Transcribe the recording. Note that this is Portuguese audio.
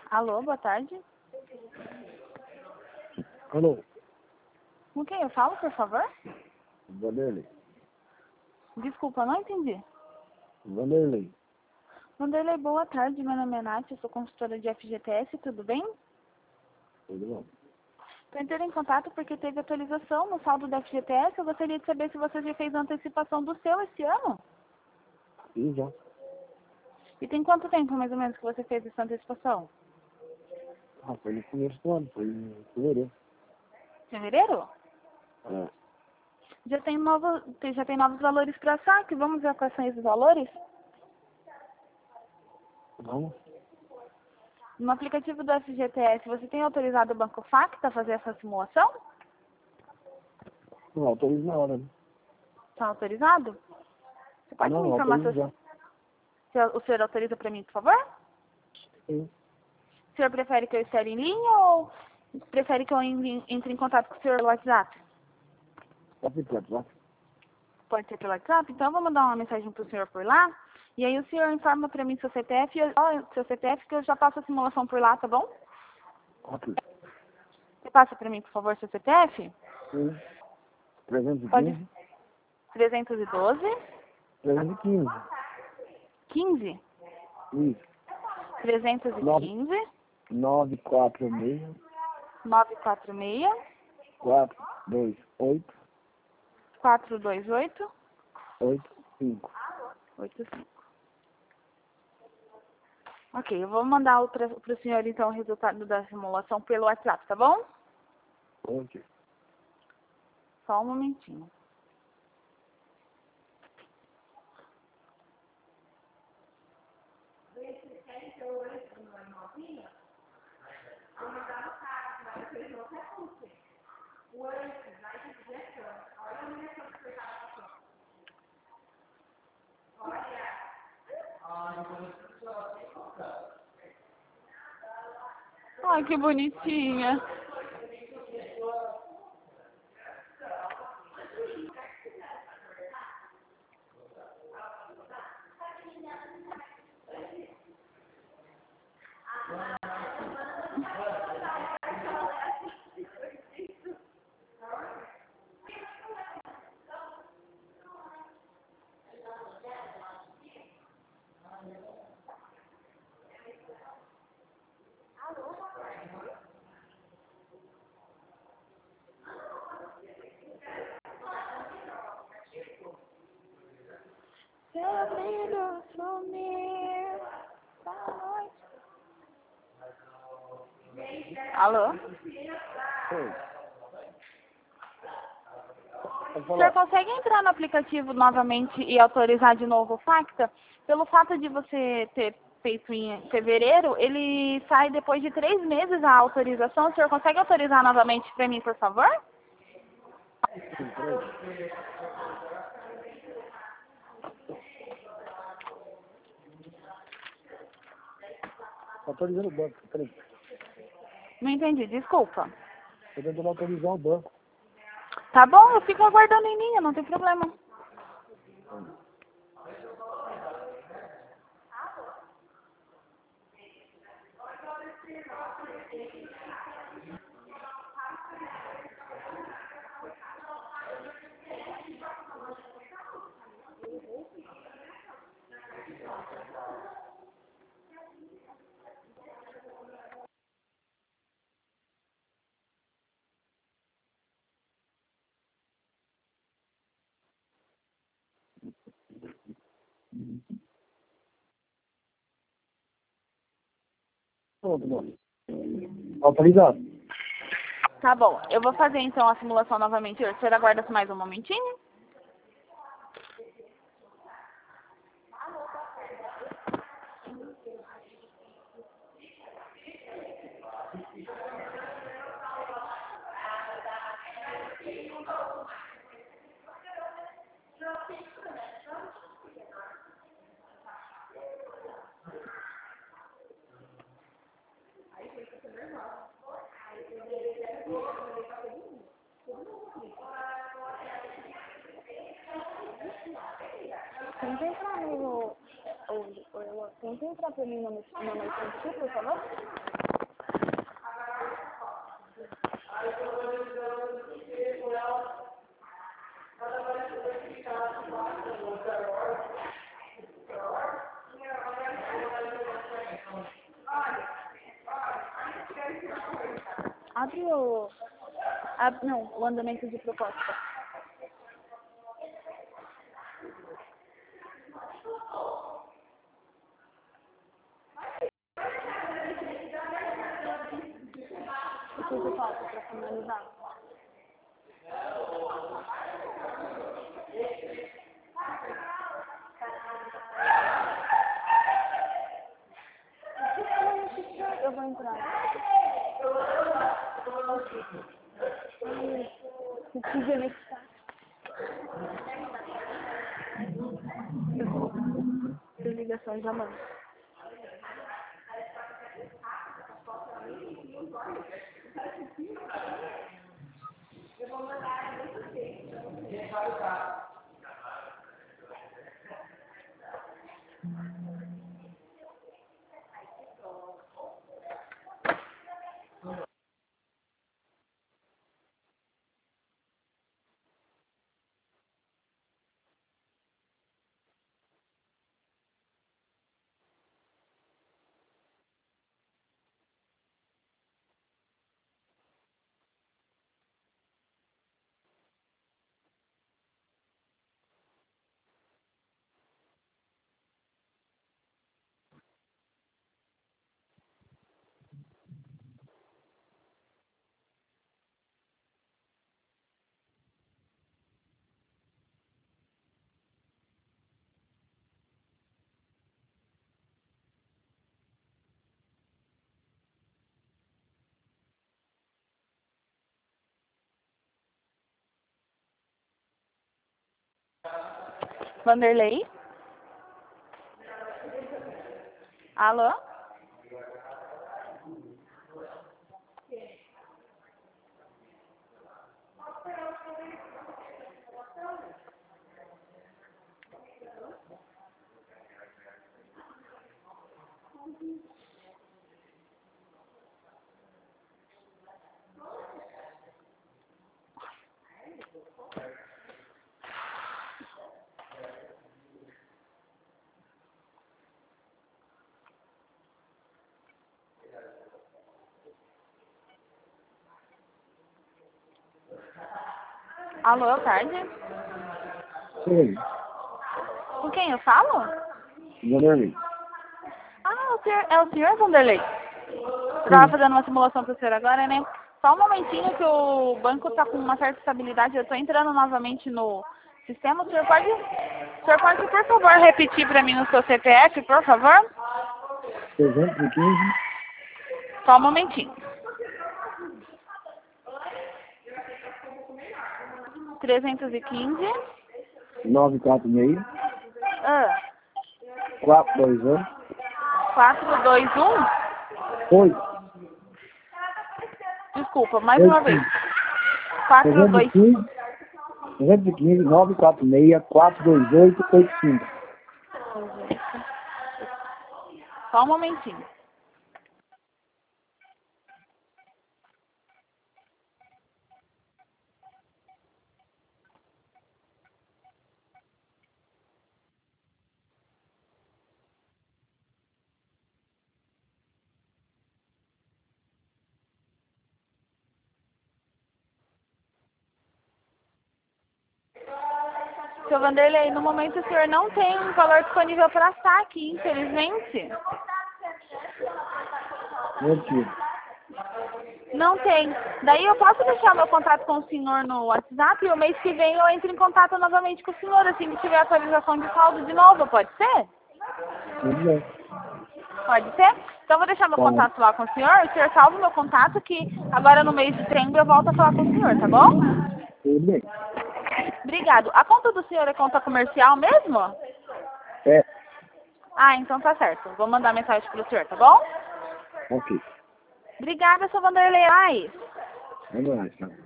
Alô, boa tarde. Alô, Com quem eu falo, por favor? Vanderlei. Desculpa, não entendi. Vanderlei. Vanderlei, boa tarde. Meu nome é Nath, eu sou consultora de FGTS, tudo bem? Tudo bom? Estou entrando em contato porque teve atualização no saldo da FGTS. Eu gostaria de saber se você já fez a antecipação do seu esse ano. E já? E tem quanto tempo, mais ou menos, que você fez essa antecipação? Foi no começo do ano, foi em fevereiro. Fevereiro? É. Já tem novos valores para saque. Vamos ver quais são esses valores? Vamos? No aplicativo do FGTS, você tem autorizado o Banco Facta a fazer essa simulação? Não, autorizo na hora, né? Está autorizado? Você pode me Não, informar autorizo já. se o senhor autoriza para mim, por favor? Sim. O senhor prefere que eu espere em linha ou prefere que eu entre em contato com o senhor pelo WhatsApp? Tá ficando, já? Pode ser pelo WhatsApp? Então eu vou mandar uma mensagem para o senhor por lá. E aí o senhor informa para mim seu CPF, seu CPF que eu já passo a simulação por lá, tá bom? Ok. Você passa para mim, por favor, seu CPF? Sim. 315. Pode. 312 315. 15 Isso. 315 946 946 428 428 85. 85. Ok, eu vou mandar para o senhor então o resultado da simulação pelo WhatsApp, tá bom? Ok. Só um momentinho. Ai, que bonitinha. Seu brilho sumir da noite. Alô? Oi. Pode O senhor falar. consegue entrar no aplicativo novamente e autorizar de novo o Facta? Pelo fato de você ter feito em fevereiro, ele sai depois de 3 meses a autorização. O senhor consegue autorizar novamente para mim, por favor? Sim, peraí. Autorizando o banco, peraí. Não entendi, desculpa. Tô tentando autorizar o banco. Tá bom, eu fico aguardando em linha, não tem problema. Pronto, bom. Autorizado. Tá bom, eu vou fazer então a simulação novamente. O senhor aguarda mais um momentinho? Tenta entrar no... Tenta entrar pra mim no meu por favor? Abre o... não, o andamento de proposta. O que falta para finalizar? Eu vou entrar. Se quiser mexer. Ligação já manda. Vanderlei? Alô? Alô, tarde? Sim, Com quem eu falo? Vanderlei. Ah, é o senhor Vanderlei? Eu tava fazendo uma simulação para o senhor agora, né? Só um momentinho que o banco tá com uma certa estabilidade. Eu tô entrando novamente no sistema. O senhor pode, por favor, repetir para mim o seu CPF, por favor? 315, Só um momentinho. 315. 946, Ah, 421, 421. 8, Desculpa, mais uma vez. 42. 315, 946, 428, 85. Só um momentinho. Seu Vanderlei, no momento o senhor não tem um valor disponível para saque, infelizmente. Mentira. Não tem. Daí eu posso deixar meu contato com o senhor no WhatsApp e o mês que vem eu entro em contato novamente com o senhor, assim que tiver atualização de saldo de novo, pode ser? Tudo bem. Pode ser? Então eu vou deixar meu contato lá com o senhor salva o meu contato que agora no mês de setembro eu volto a falar com o senhor, tá bom? Tudo bem. Obrigado. A conta do senhor é conta comercial mesmo? É, Ah, então tá certo. Vou mandar mensagem pro senhor, tá bom? ok. Obrigada, seu Vanderlei. Ai. É nóis, tá?